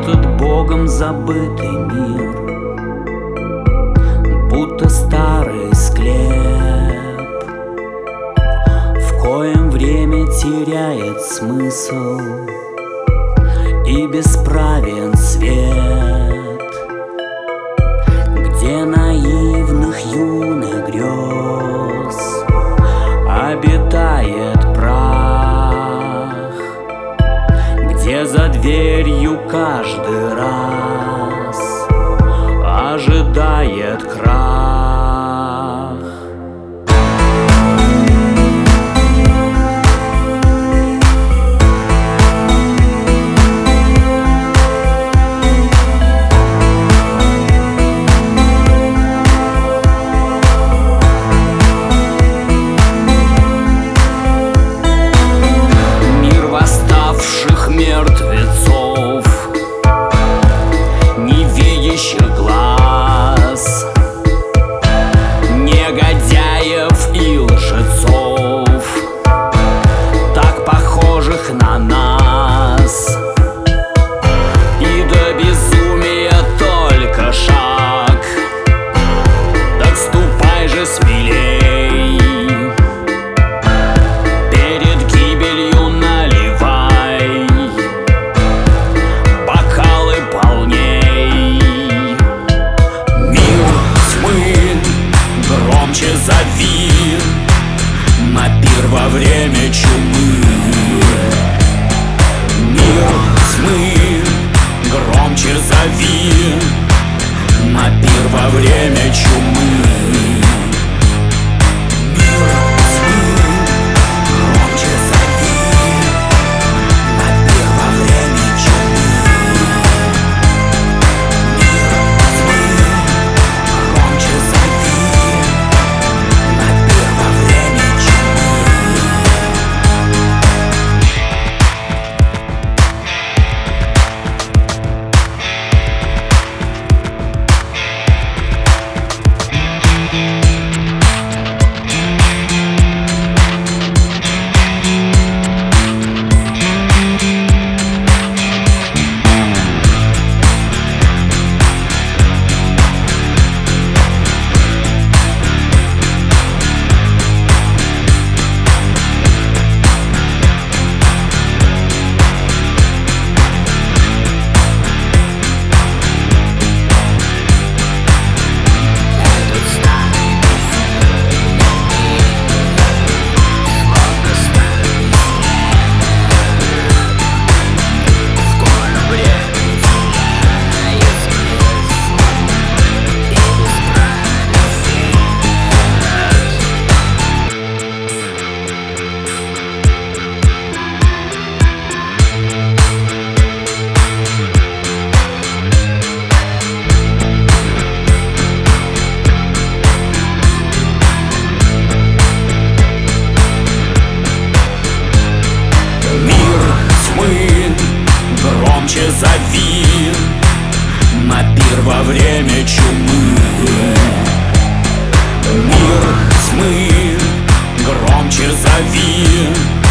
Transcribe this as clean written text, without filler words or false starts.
Этот Богом забытый мир, будто старый склеп, в коем время теряет смысл и бесправен свет, где наивных юных грез обитает прах, где за дверью каждый раз ожидает крах. Мертвецов, невидящих глаз, негодяев и лжецов, так похожих на нас. И до безумия только шаг, так ступай же смелей. Перед гибелью наливай бокалы полней. Мир тьмы, громче зови на пир во время чумы. Мир тьмы, громче зови на пир во время чумы. Громче зови на пир во время чумы. Мир тьмы, громче зови